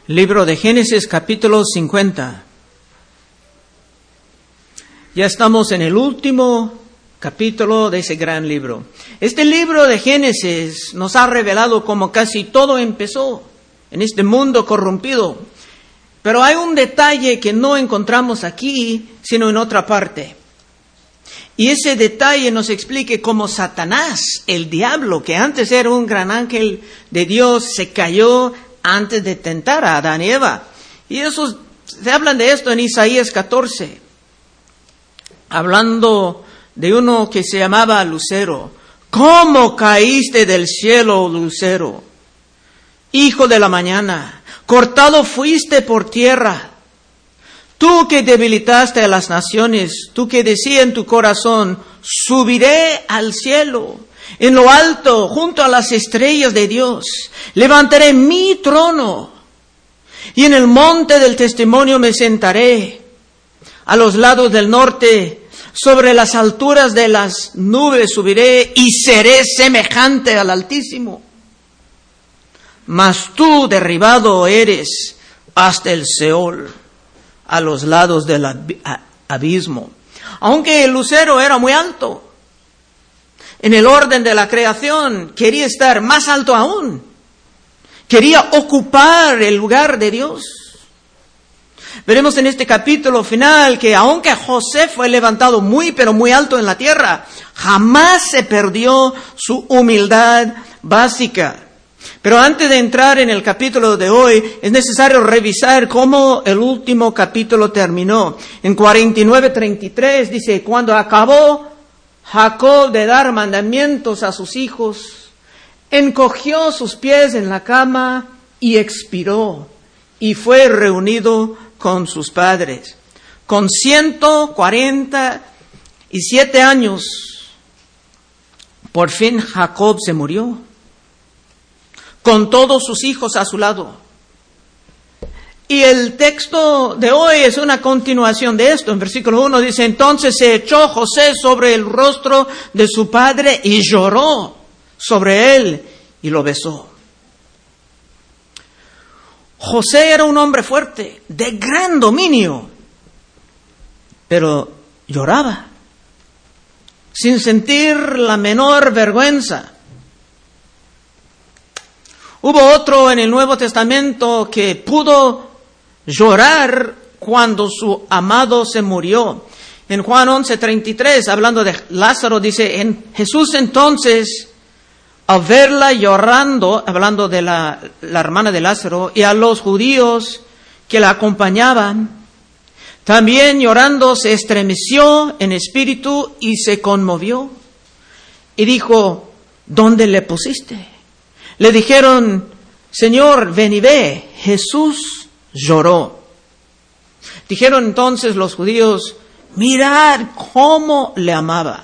Libro de Génesis, capítulo 50. Ya estamos en el último capítulo de ese gran libro. Este libro de Génesis nos ha revelado cómo casi todo empezó en este mundo corrompido. Pero hay un detalle que no encontramos aquí, sino en otra parte. Y ese detalle nos explica cómo Satanás, el diablo, que antes era un gran ángel de Dios, se cayó antes de tentar a Adán y Eva. Y eso, se hablan de esto en Isaías 14, hablando de uno que se llamaba Lucero. ¿Cómo caíste del cielo, Lucero, hijo de la mañana? Cortado fuiste por tierra. Tú que debilitaste a las naciones, tú que decías en tu corazón, subiré al cielo, en lo alto, junto a las estrellas de Dios, levantaré mi trono, y en el monte del testimonio me sentaré, a los lados del norte, sobre las alturas de las nubes subiré, y seré semejante al Altísimo. Mas tú derribado eres hasta el Seol, a los lados del abismo. Aunque el lucero era muy alto, en el orden de la creación quería estar más alto aún. Quería ocupar el lugar de Dios. Veremos en este capítulo final que aunque José fue levantado muy pero muy alto en la tierra, jamás se perdió su humildad básica. Pero antes de entrar en el capítulo de hoy, es necesario revisar cómo el último capítulo terminó. En 49:33 dice, cuando acabó Jacob de dar mandamientos a sus hijos, encogió sus pies en la cama y expiró, y fue reunido con sus padres. Con 147 años, por fin Jacob se murió, con todos sus hijos a su lado. Y el texto de hoy es una continuación de esto. En versículo 1 dice, entonces se echó José sobre el rostro de su padre y lloró sobre él y lo besó. José era un hombre fuerte, de gran dominio, pero lloraba, sin sentir la menor vergüenza. Hubo otro en el Nuevo Testamento que pudo llorar cuando su amado se murió. En Juan 11:33, hablando de Lázaro, dice, en Jesús entonces, al verla llorando, hablando de la hermana de Lázaro, y a los judíos que la acompañaban, también llorando se estremeció en espíritu y se conmovió. Y dijo, ¿dónde le pusiste? Le dijeron, Señor, ven y ve. Jesús lloró. Dijeron entonces los judíos, mirad cómo le amaba.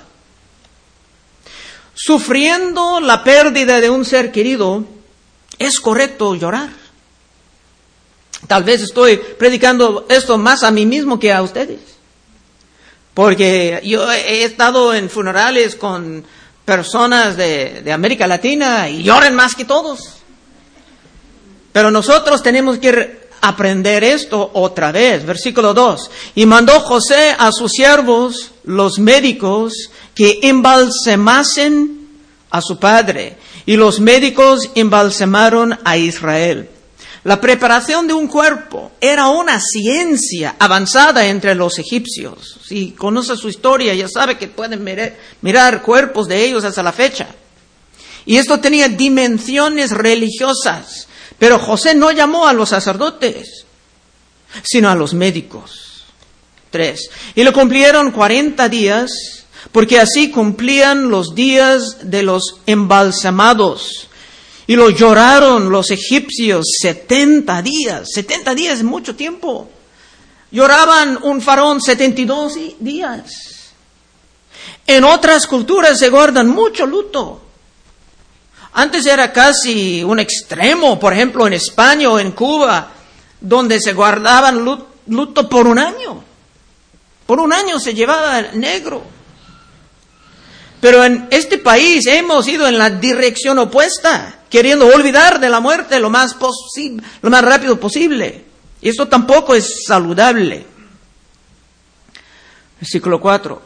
Sufriendo la pérdida de un ser querido, es correcto llorar. Tal vez estoy predicando esto más a mí mismo que a ustedes, porque yo he estado en funerales con personas de América Latina y lloran más que todos. Pero nosotros tenemos que aprender esto otra vez. Versículo 2. Y mandó José a sus siervos, los médicos, que embalsamasen a su padre. Y los médicos embalsamaron a Israel. La preparación de un cuerpo era una ciencia avanzada entre los egipcios. Si conoce su historia, ya sabe que pueden mirar cuerpos de ellos hasta la fecha. Y esto tenía dimensiones religiosas. Pero José no llamó a los sacerdotes, sino a los médicos. 3. Y lo cumplieron 40 días, porque así cumplían los días de los embalsamados. Y lo lloraron los egipcios 70 días. 70 días es mucho tiempo. Lloraban un faraón 72 días. En otras culturas se guardan mucho luto. Antes era casi un extremo, por ejemplo en España o en Cuba, donde se guardaban luto por un año. Por un año se llevaba negro. Pero en este país hemos ido en la dirección opuesta, queriendo olvidar de la muerte lo más rápido posible. Y esto tampoco es saludable. Versículo 4.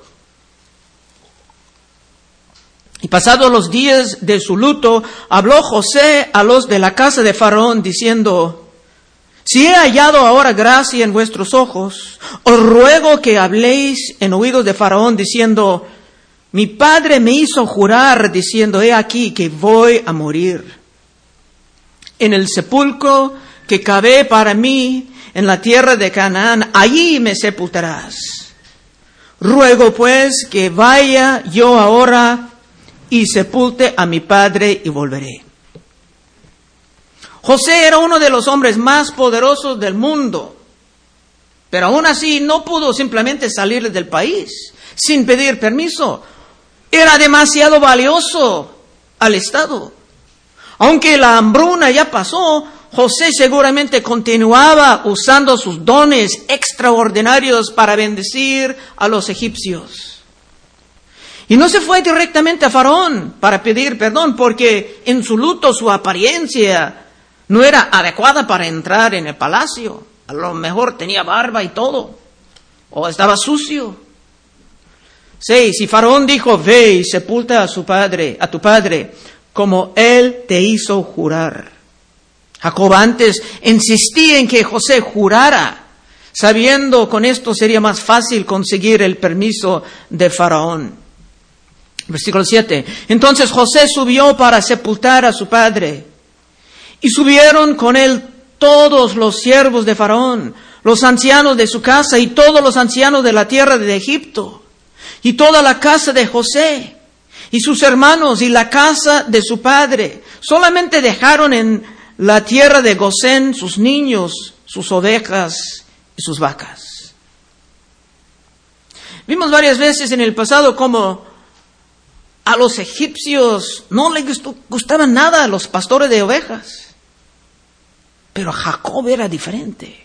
Y pasados los días de su luto, habló José a los de la casa de Faraón, diciendo: si he hallado ahora gracia en vuestros ojos, os ruego que habléis en oídos de Faraón, diciendo: mi padre me hizo jurar, diciendo: he aquí que voy a morir. En el sepulcro que cavé para mí en la tierra de Canaán, allí me sepultarás. Ruego pues que vaya yo ahora y sepulte a mi padre y volveré. José era uno de los hombres más poderosos del mundo, pero aún así no pudo simplemente salir del país sin pedir permiso. Era demasiado valioso al Estado. Aunque la hambruna ya pasó, José seguramente continuaba usando sus dones extraordinarios para bendecir a los egipcios. Y no se fue directamente a Faraón para pedir perdón, porque en su luto su apariencia no era adecuada para entrar en el palacio. A lo mejor tenía barba y todo, o estaba sucio. 6. Y Faraón dijo: ve y sepulta a tu padre, como él te hizo jurar. Jacob antes insistía en que José jurara, sabiendo con esto sería más fácil conseguir el permiso de Faraón. Versículo 7. Entonces José subió para sepultar a su padre, y subieron con él todos los siervos de Faraón, los ancianos de su casa y todos los ancianos de la tierra de Egipto, y toda la casa de José, y sus hermanos y la casa de su padre. Solamente dejaron en la tierra de Gosén sus niños, sus ovejas y sus vacas. Vimos varias veces en el pasado cómo a los egipcios no les gustaban nada los pastores de ovejas. Pero Jacob era diferente.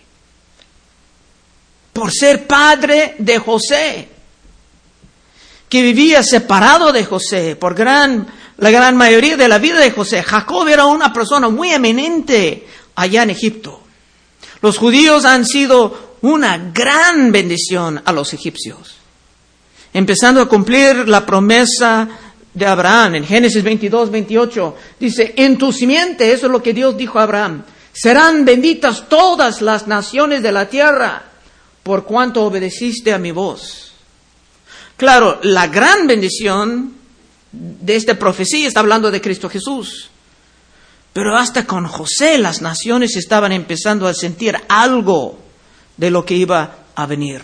Por ser padre de José, que vivía separado de José por la gran mayoría de la vida de José, Jacob era una persona muy eminente allá en Egipto. Los judíos han sido una gran bendición a los egipcios, empezando a cumplir la promesa de Abraham. En Génesis 22:28 dice: en tu simiente, eso es lo que Dios dijo a Abraham, serán benditas todas las naciones de la tierra, por cuanto obedeciste a mi voz. Claro, la gran bendición de esta profecía está hablando de Cristo Jesús. Pero hasta con José las naciones estaban empezando a sentir algo de lo que iba a venir.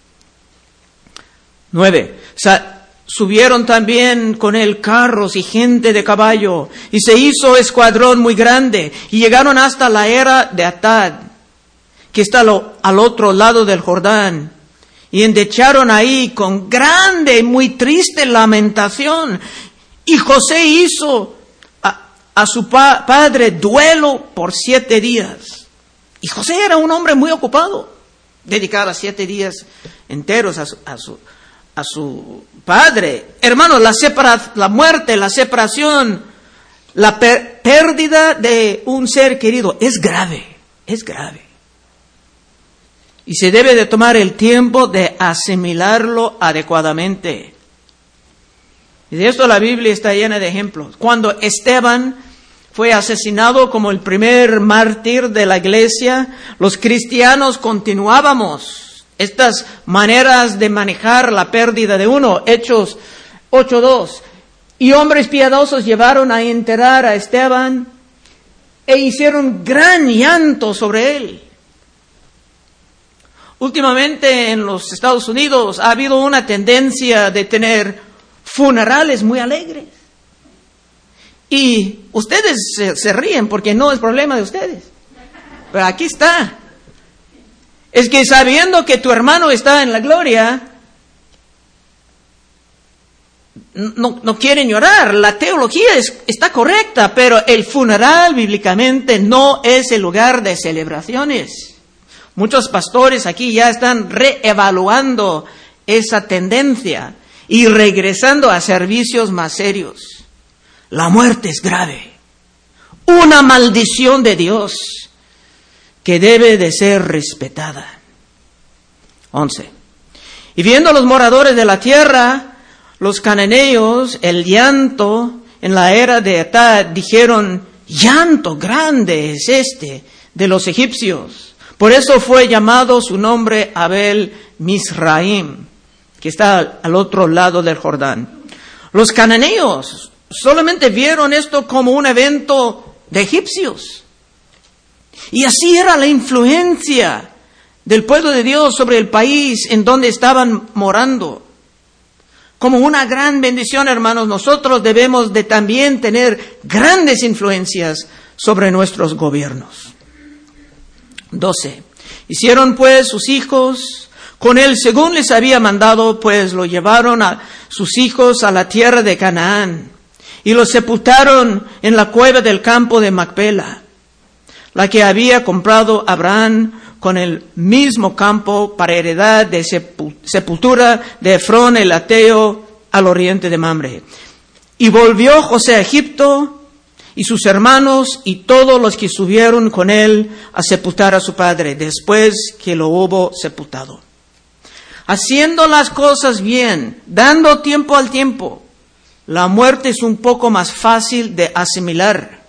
9. Subieron también con él carros y gente de caballo, y se hizo escuadrón muy grande, y llegaron hasta la era de Atad, que está al otro lado del Jordán, y endecharon ahí con grande y muy triste lamentación. Y José hizo a su padre duelo por 7 días. Y José era un hombre muy ocupado, dedicaba 7 días enteros a su padre. Hermanos, la muerte, la separación, la pérdida de un ser querido es grave. Y se debe de tomar el tiempo de asimilarlo adecuadamente. Y de esto la Biblia está llena de ejemplos. Cuando Esteban fue asesinado como el primer mártir de la iglesia, los cristianos continuábamos estas maneras de manejar la pérdida de uno. Hechos 8:2. Y hombres piadosos llevaron a enterrar a Esteban e hicieron gran llanto sobre él. Últimamente en los Estados Unidos ha habido una tendencia de tener funerales muy alegres. Y ustedes se ríen porque no es problema de ustedes. Pero aquí está. Es que sabiendo que tu hermano está en la gloria, no quieren llorar. La teología está correcta, pero el funeral bíblicamente no es el lugar de celebraciones. Muchos pastores aquí ya están reevaluando esa tendencia y regresando a servicios más serios. La muerte es grave. una maldición de Dios que debe de ser respetada. 11. Y viendo los moradores de la tierra, los cananeos, el llanto en la era de Atad, dijeron: llanto grande es este de los egipcios. Por eso fue llamado su nombre Abel Misraim, que está al otro lado del Jordán. Los cananeos solamente vieron esto como un evento de egipcios. Y así era la influencia del pueblo de Dios sobre el país en donde estaban morando. Como una gran bendición, hermanos, nosotros debemos de también tener grandes influencias sobre nuestros gobiernos. 12. Hicieron pues sus hijos con él según les había mandado, pues lo llevaron a sus hijos a la tierra de Canaán y los sepultaron en la cueva del campo de Macpela, la que había comprado Abraham con el mismo campo para heredad de sepultura de Efrón el Ateo al oriente de Mamre. Y volvió José a Egipto y sus hermanos y todos los que subieron con él a sepultar a su padre después que lo hubo sepultado. Haciendo las cosas bien, dando tiempo al tiempo, la muerte es un poco más fácil de asimilar.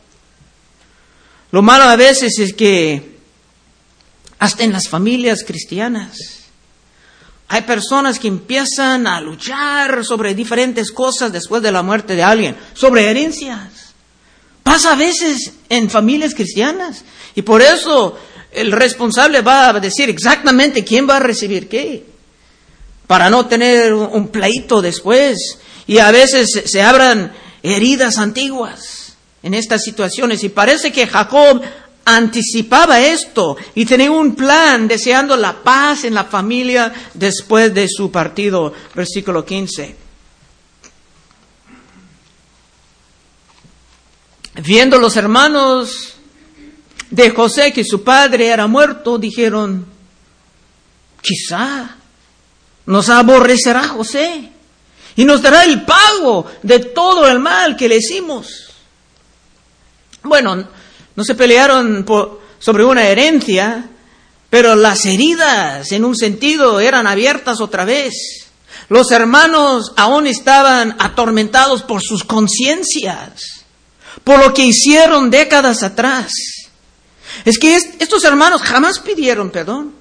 Lo malo a veces es que hasta en las familias cristianas hay personas que empiezan a luchar sobre diferentes cosas después de la muerte de alguien, sobre herencias. Pasa a veces en familias cristianas y por eso el responsable va a decir exactamente quién va a recibir qué, para no tener un pleito después. Y a veces se abran heridas antiguas en estas situaciones. Y parece que Jacob anticipaba esto y tenía un plan deseando la paz en la familia después de su partido. Versículo 15. Viendo los hermanos de José que su padre era muerto, dijeron: quizá nos aborrecerá José y nos dará el pago de todo el mal que le hicimos. Bueno, no se pelearon sobre una herencia, pero las heridas en un sentido eran abiertas otra vez. Los hermanos aún estaban atormentados por sus conciencias, por lo que hicieron décadas atrás. Es que estos hermanos jamás pidieron perdón.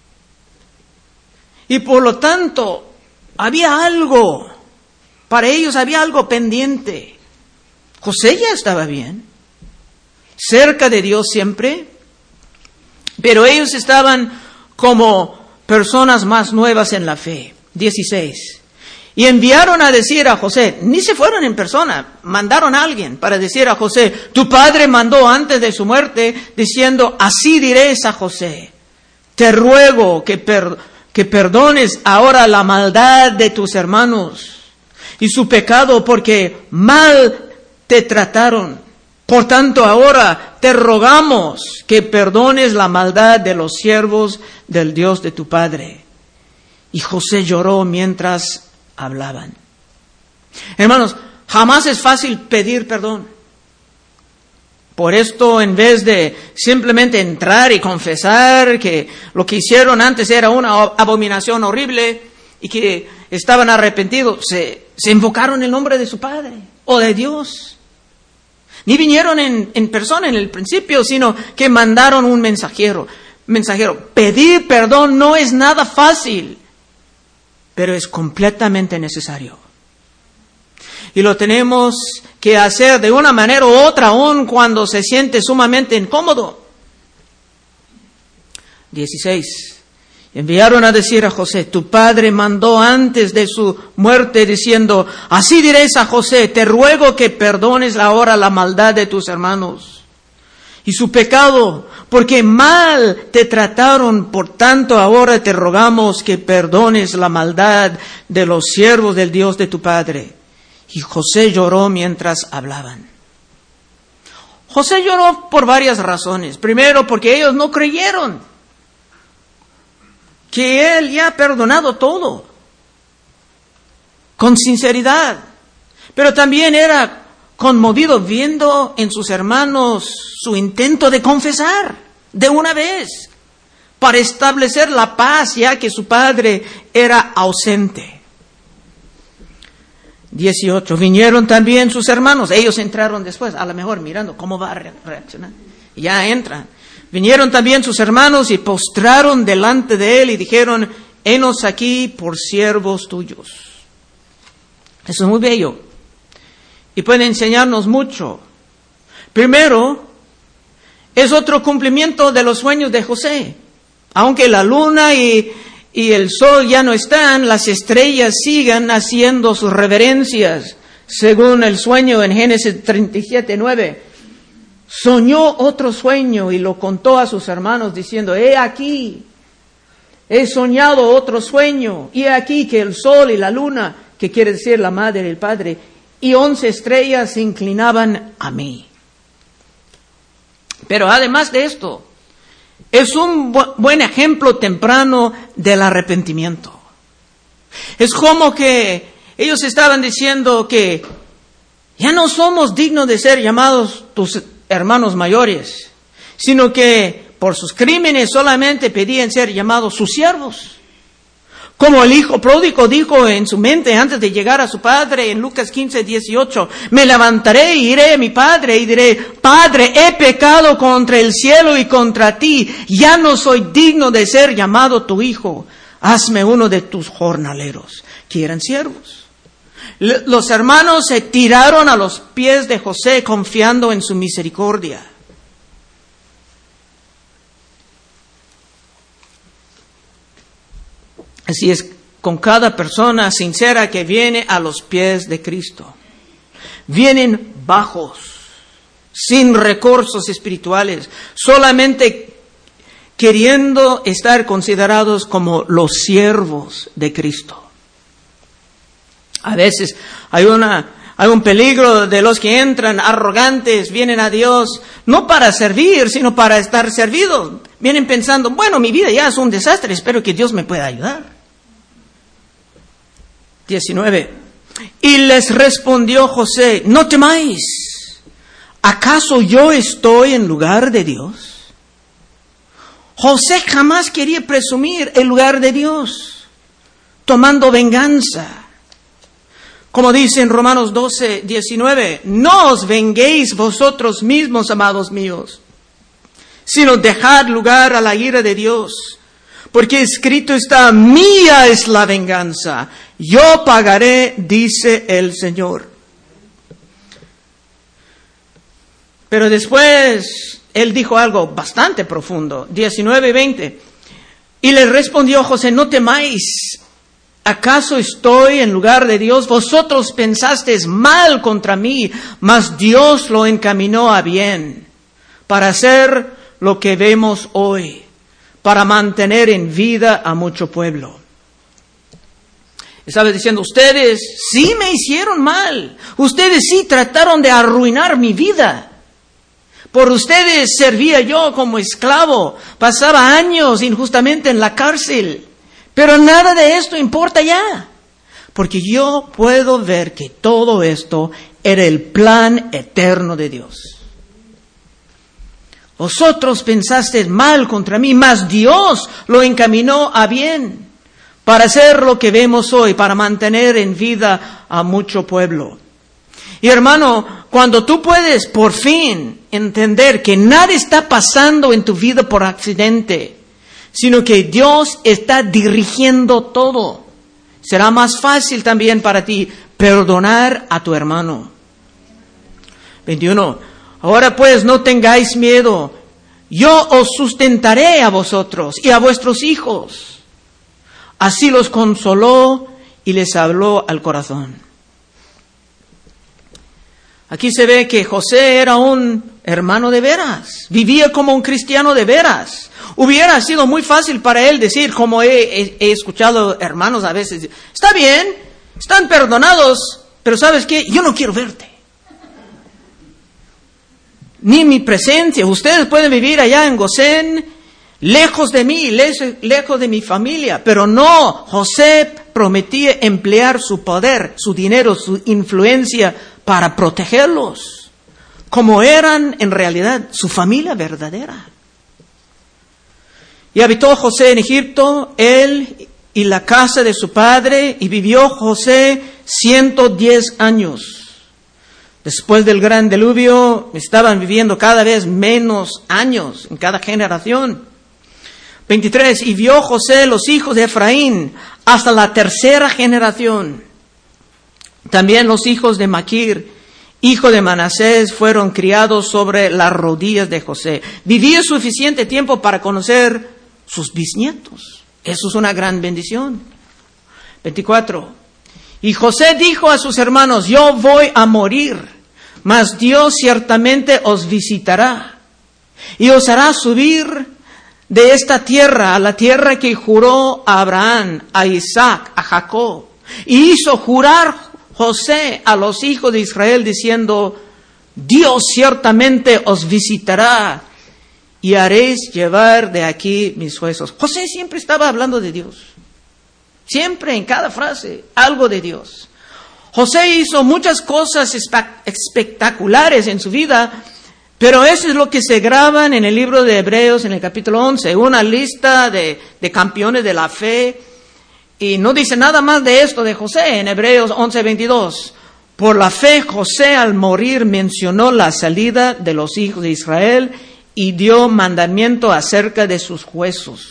Y por lo tanto, había algo, para ellos había algo pendiente. José ya estaba bien, cerca de Dios siempre, pero ellos estaban como personas más nuevas en la fe. 16. Y enviaron a decir a José, ni se fueron en persona, mandaron a alguien para decir a José: tu padre mandó antes de su muerte, diciendo: así diréis a José, te ruego que perdones ahora la maldad de tus hermanos y su pecado, porque mal te trataron. Por tanto, ahora te rogamos que perdones la maldad de los siervos del Dios de tu padre. Y José lloró mientras hablaban. Hermanos, jamás es fácil pedir perdón. Por esto, en vez de simplemente entrar y confesar que lo que hicieron antes era una abominación horrible y que estaban arrepentidos, se invocaron el nombre de su padre o de Dios. Ni vinieron en persona en el principio, sino que mandaron un mensajero. Pedir perdón no es nada fácil, pero es completamente necesario. Y lo tenemos que hacer de una manera u otra, aun cuando se siente sumamente incómodo. 16. Enviaron a decir a José: tu padre mandó antes de su muerte diciendo: así diréis a José, te ruego que perdones ahora la maldad de tus hermanos y su pecado, porque mal te trataron. Por tanto, ahora te rogamos que perdones la maldad de los siervos del Dios de tu padre. Y José lloró mientras hablaban. José lloró por varias razones. Primero, porque ellos no creyeron que él ya ha perdonado todo, con sinceridad. Pero también era conmovido viendo en sus hermanos su intento de confesar de una vez para establecer la paz, ya que su padre era ausente. 18. Vinieron también sus hermanos. Ellos entraron después, a lo mejor mirando cómo va a reaccionar. Ya entran. Vinieron también sus hermanos y postraron delante de él y dijeron: henos aquí por siervos tuyos. Eso es muy bello y puede enseñarnos mucho. Primero, es otro cumplimiento de los sueños de José. Aunque la luna y el sol ya no están, las estrellas siguen haciendo sus reverencias. Según el sueño en Génesis 37:9, soñó otro sueño y lo contó a sus hermanos diciendo: he aquí, he soñado otro sueño, y he aquí que el sol y la luna, que quiere decir la madre y el padre, y 11 estrellas se inclinaban a mí. Pero además de esto, es un buen ejemplo temprano del arrepentimiento. Es como que ellos estaban diciendo que ya no somos dignos de ser llamados tus hermanos mayores, sino que por sus crímenes solamente pedían ser llamados sus siervos. Como el hijo pródigo dijo en su mente antes de llegar a su padre en Lucas 15:18, me levantaré e iré a mi padre y diré: Padre, he pecado contra el cielo y contra ti, ya no soy digno de ser llamado tu hijo, hazme uno de tus jornaleros, que eran siervos. Los hermanos se tiraron a los pies de José confiando en su misericordia. Así es con cada persona sincera que viene a los pies de Cristo. Vienen bajos, sin recursos espirituales, solamente queriendo estar considerados como los siervos de Cristo. A veces hay un peligro de los que entran arrogantes, vienen a Dios no para servir, sino para estar servidos. Vienen pensando: bueno, mi vida ya es un desastre, espero que Dios me pueda ayudar. 19. Y les respondió José: no temáis, ¿acaso yo estoy en lugar de Dios? José jamás quería presumir el lugar de Dios, tomando venganza. Como dice en Romanos 12:19, no os venguéis vosotros mismos, amados míos, sino dejad lugar a la ira de Dios. Porque escrito está: mía es la venganza, yo pagaré, dice el Señor. Pero después él dijo algo bastante profundo, 19 y 20. Y le respondió José: no temáis, ¿acaso estoy en lugar de Dios? Vosotros pensasteis mal contra mí, mas Dios lo encaminó a bien, para hacer lo que vemos hoy, para mantener en vida a mucho pueblo. Estaba diciendo: ustedes sí me hicieron mal, ustedes sí trataron de arruinar mi vida. Por ustedes servía yo como esclavo, pasaba años injustamente en la cárcel, pero nada de esto importa ya, porque yo puedo ver que todo esto era el plan eterno de Dios. Vosotros pensasteis mal contra mí, mas Dios lo encaminó a bien, para hacer lo que vemos hoy, para mantener en vida a mucho pueblo. Y hermano, cuando tú puedes por fin entender que nada está pasando en tu vida por accidente, sino que Dios está dirigiendo todo, será más fácil también para ti perdonar a tu hermano. 21. Ahora pues no tengáis miedo, yo os sustentaré a vosotros y a vuestros hijos. Así los consoló y les habló al corazón. Aquí se ve que José era un hermano de veras, vivía como un cristiano de veras. Hubiera sido muy fácil para él decir, como he escuchado hermanos a veces: está bien, están perdonados, pero ¿sabes qué? Yo no quiero verte. Ni mi presencia. Ustedes pueden vivir allá en Gosén, lejos de mí, lejos de mi familia. Pero no, José prometía emplear su poder, su dinero, su influencia para protegerlos, como eran en realidad su familia verdadera. Y habitó José en Egipto, él y la casa de su padre, y vivió José 110 años. Después del gran diluvio, estaban viviendo cada vez menos años en cada generación. 23, y vio José los hijos de Efraín hasta la tercera generación. También los hijos de Maquir, hijo de Manasés, fueron criados sobre las rodillas de José. Vivía suficiente tiempo para conocer sus bisnietos. Eso es una gran bendición. 24. Y José dijo a sus hermanos, yo voy a morir, mas Dios ciertamente os visitará y os hará subir de esta tierra a la tierra que juró a Abraham, a Isaac, a Jacob. Y hizo jurar José a los hijos de Israel diciendo, Dios ciertamente os visitará y haréis llevar de aquí mis huesos. José siempre estaba hablando de Dios. Siempre, en cada frase, algo de Dios. José hizo muchas cosas espectaculares en su vida, pero eso es lo que se graban en el libro de Hebreos, en el capítulo 11, una lista de campeones de la fe, y no dice nada más de esto de José en Hebreos 11:22. Por la fe, José al morir mencionó la salida de los hijos de Israel y dio mandamiento acerca de sus huesos.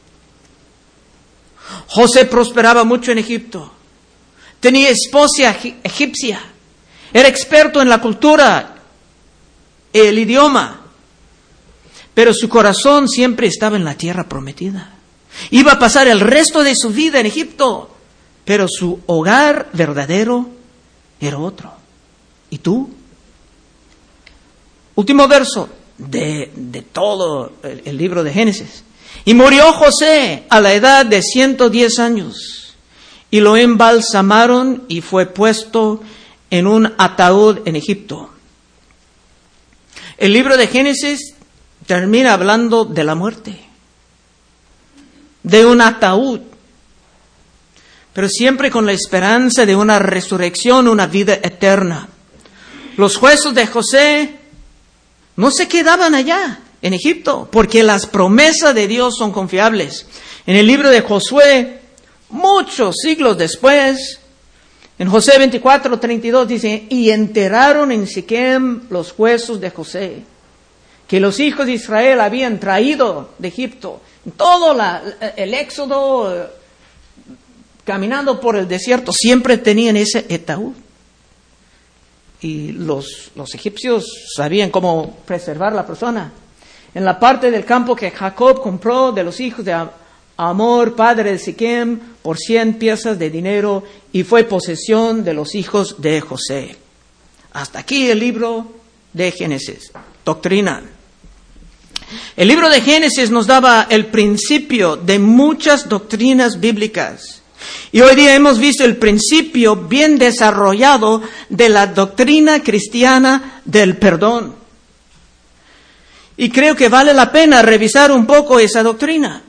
José prosperaba mucho en Egipto. Tenía esposa egipcia. Era experto en la cultura, el idioma. Pero su corazón siempre estaba en la tierra prometida. Iba a pasar el resto de su vida en Egipto, pero su hogar verdadero era otro. ¿Y tú? Último verso de todo el libro de Génesis. Y murió José a la edad de 110 años. Y lo embalsamaron y fue puesto en un ataúd en Egipto. El libro de Génesis termina hablando de la muerte, de un ataúd, pero siempre con la esperanza de una resurrección, una vida eterna. Los huesos de José no se quedaban allá en Egipto, porque las promesas de Dios son confiables. En el libro de Josué, muchos siglos después, en Josué 24:32 dice, y enterraron en Siquem los huesos de José, que los hijos de Israel habían traído de Egipto. Todo el éxodo, caminando por el desierto, siempre tenían ese ataúd. Y los egipcios sabían cómo preservar la persona. En la parte del campo que Jacob compró de los hijos de Hamor, padre de Siquem, por 100 piezas de dinero, y fue posesión de los hijos de José. Hasta aquí el libro de Génesis. Doctrina. El libro de Génesis nos daba el principio de muchas doctrinas bíblicas. Y hoy día hemos visto el principio bien desarrollado de la doctrina cristiana del perdón. Y creo que vale la pena revisar un poco esa doctrina.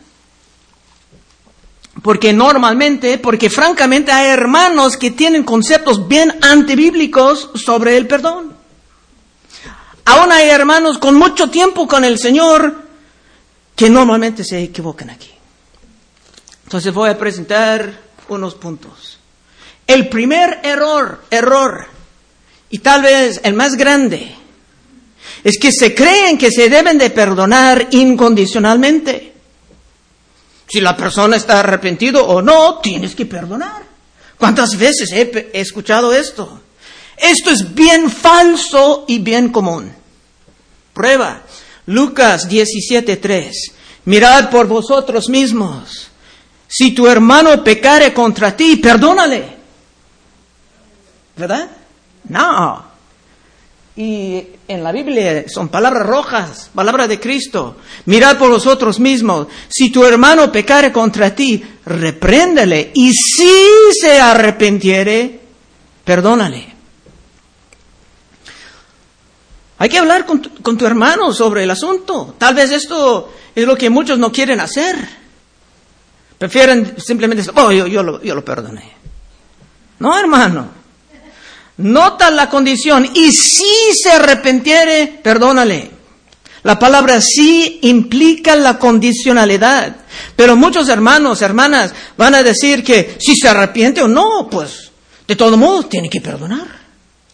Porque francamente hay hermanos que tienen conceptos bien antibíblicos sobre el perdón. Aún hay hermanos con mucho tiempo con el Señor que normalmente se equivocan aquí. Entonces voy a presentar unos puntos. El primer error, y tal vez el más grande, es que se creen que se deben de perdonar incondicionalmente. Si la persona está arrepentido o no, tienes que perdonar. ¿Cuántas veces he escuchado esto? Esto es bien falso y bien común. Prueba. Lucas 17:3. Mirad por vosotros mismos. Si tu hermano pecare contra ti, perdónale. ¿Verdad? No. Y en la Biblia son palabras rojas, palabras de Cristo. Mirad por vosotros mismos. Si tu hermano pecare contra ti, repréndele. Y si se arrepintiere, perdónale. Hay que hablar con tu hermano sobre el asunto. Tal vez esto es lo que muchos no quieren hacer. Prefieren simplemente decir, yo lo perdoné. No, hermano. Nota la condición. Y si se arrepintiere, perdónale. La palabra sí implica la condicionalidad. Pero muchos hermanos, hermanas, van a decir que si se arrepiente o no, pues de todo modo tiene que perdonar.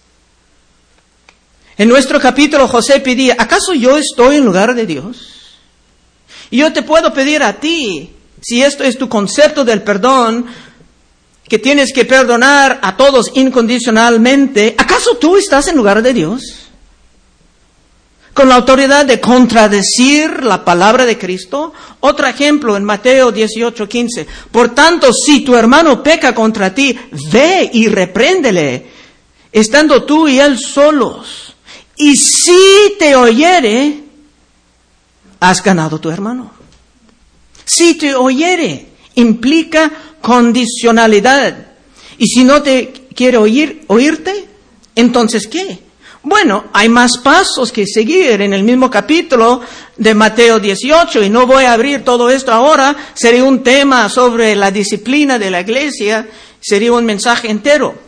En nuestro capítulo José pedía, ¿acaso yo estoy en lugar de Dios? Y yo te puedo pedir a ti, si esto es tu concepto del perdón, que tienes que perdonar a todos incondicionalmente, ¿acaso tú estás en lugar de Dios? Con la autoridad de contradecir la palabra de Cristo. Otro ejemplo en Mateo 18:15. Por tanto, si tu hermano peca contra ti, ve y repréndele, estando tú y él solos. Y si te oyere, has ganado tu hermano. Si te oyere, implica condicionalidad. Y si no te quiere oírte, entonces ¿qué? Bueno, hay más pasos que seguir en el mismo capítulo de Mateo 18, y no voy a abrir todo esto ahora. Sería un tema sobre la disciplina de la iglesia, sería un mensaje entero.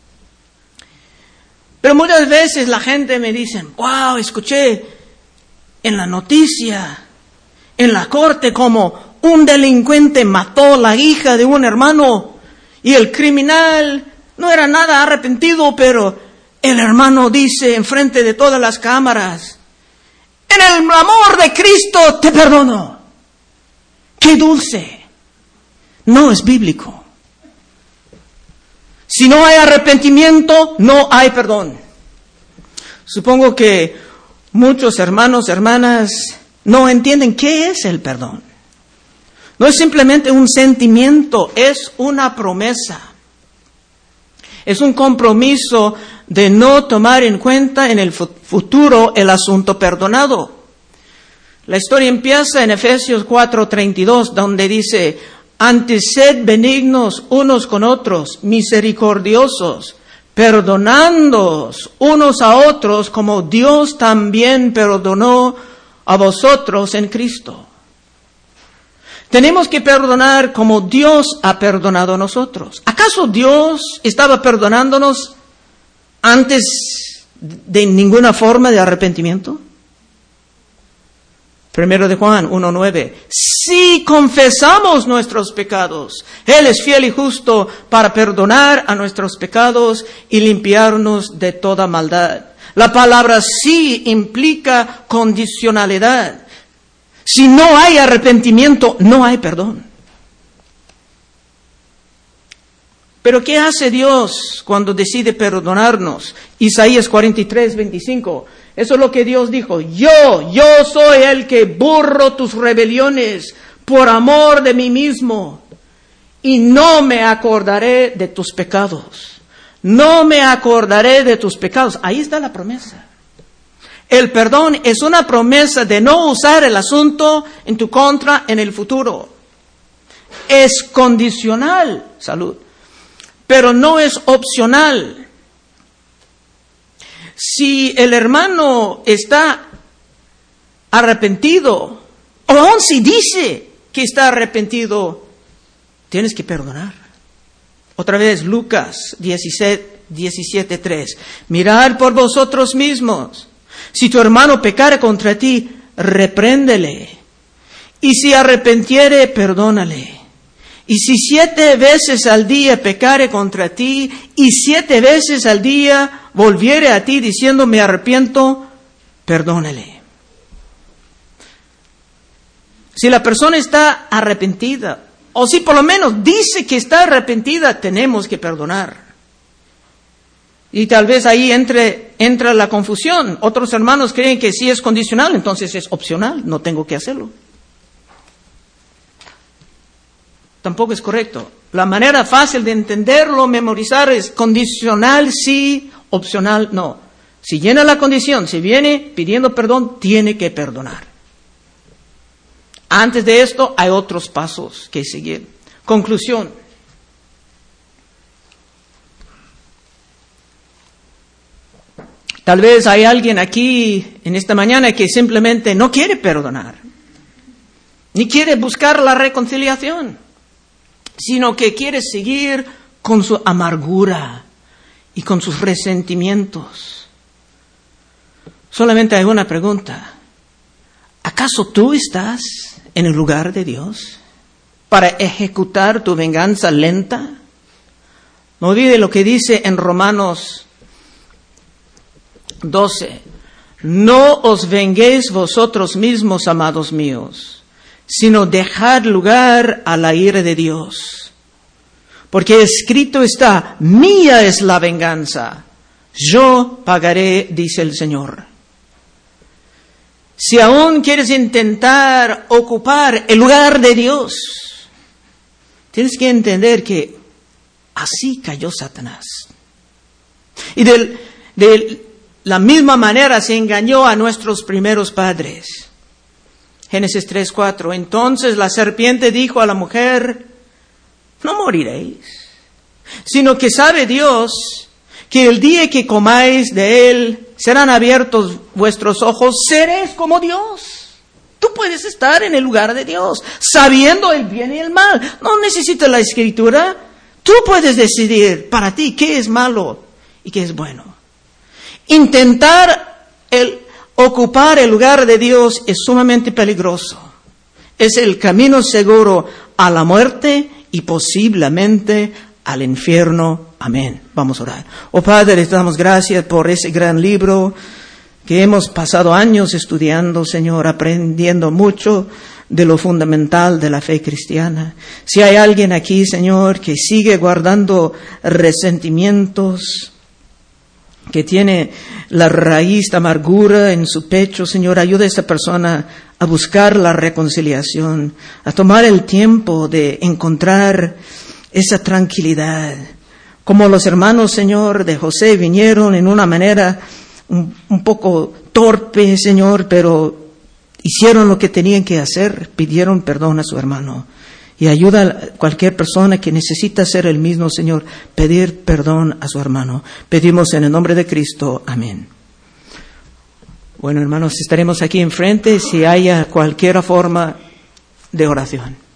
Pero muchas veces la gente me dice, wow, escuché en la noticia, en la corte, como un delincuente mató a la hija de un hermano y el criminal no era nada arrepentido, pero el hermano dice enfrente de todas las cámaras, en el amor de Cristo te perdono. ¡Qué dulce! No es bíblico. Si no hay arrepentimiento, no hay perdón. Supongo que muchos hermanos, hermanas, no entienden qué es el perdón. No es simplemente un sentimiento, es una promesa. Es un compromiso de no tomar en cuenta en el futuro el asunto perdonado. La historia empieza en Efesios 4:32, donde dice, antes sed benignos unos con otros, misericordiosos, perdonándoos unos a otros como Dios también perdonó a vosotros en Cristo. Tenemos que perdonar como Dios ha perdonado a nosotros. ¿Acaso Dios estaba perdonándonos antes de ninguna forma de arrepentimiento? 1 de Juan 1:9. Si confesamos nuestros pecados, Él es fiel y justo para perdonar a nuestros pecados y limpiarnos de toda maldad. La palabra sí implica condicionalidad. Si no hay arrepentimiento, no hay perdón. Pero ¿qué hace Dios cuando decide perdonarnos? Isaías 43:25. Eso es lo que Dios dijo. Yo soy el que borro tus rebeliones por amor de mí mismo. Y no me acordaré de tus pecados. No me acordaré de tus pecados. Ahí está la promesa. El perdón es una promesa de no usar el asunto en tu contra en el futuro. Es condicional, salud, pero no es opcional. Si el hermano está arrepentido, o aun si dice que está arrepentido, tienes que perdonar. Otra vez, Lucas 17:3. Mirad por vosotros mismos. Si tu hermano pecare contra ti, repréndele. Y si arrepentiere, perdónale. Y si 7 veces al día pecare contra ti, y 7 veces al día volviere a ti diciendo me arrepiento, perdónale. Si la persona está arrepentida, o si por lo menos dice que está arrepentida, tenemos que perdonar. Y tal vez ahí entra la confusión. Otros hermanos creen que si es condicional, entonces es opcional, no tengo que hacerlo. Tampoco es correcto. La manera fácil de entenderlo, memorizar, es condicional sí, opcional no. Si llena la condición, si viene pidiendo perdón, tiene que perdonar. Antes de esto hay otros pasos que seguir. Conclusión. Tal vez hay alguien aquí en esta mañana que simplemente no quiere perdonar, ni quiere buscar la reconciliación, sino que quiere seguir con su amargura y con sus resentimientos. Solamente hay una pregunta. ¿Acaso tú estás en el lugar de Dios para ejecutar tu venganza lenta? No olvide lo que dice en Romanos 12. No os venguéis vosotros mismos, amados míos, sino dejad lugar a la ira de Dios. Porque escrito está, mía es la venganza, yo pagaré, dice el Señor. Si aún quieres intentar ocupar el lugar de Dios, tienes que entender que así cayó Satanás. Y de la misma manera se engañó a nuestros primeros padres. Génesis 3:4. Entonces la serpiente dijo a la mujer, no moriréis, sino que sabe Dios que el día que comáis de él serán abiertos vuestros ojos, seréis como Dios. Tú puedes estar en el lugar de Dios, sabiendo el bien y el mal. No necesitas la Escritura. Tú puedes decidir para ti qué es malo y qué es bueno. Intentar ocupar el lugar de Dios es sumamente peligroso. Es el camino seguro a la muerte y posiblemente al infierno. Amén. Vamos a orar. Oh Padre, te damos gracias por ese gran libro que hemos pasado años estudiando, Señor, aprendiendo mucho de lo fundamental de la fe cristiana. Si hay alguien aquí, Señor, que sigue guardando resentimientos, que tiene la raíz de amargura en su pecho, Señor, ayuda a esta persona a buscar la reconciliación, a tomar el tiempo de encontrar esa tranquilidad. Como los hermanos, Señor, de José vinieron en una manera un poco torpe, Señor, pero hicieron lo que tenían que hacer, pidieron perdón a su hermano. Y ayuda a cualquier persona que necesita hacer el mismo, Señor, pedir perdón a su hermano. Pedimos en el nombre de Cristo. Amén. Bueno, hermanos, estaremos aquí enfrente si haya cualquier forma de oración.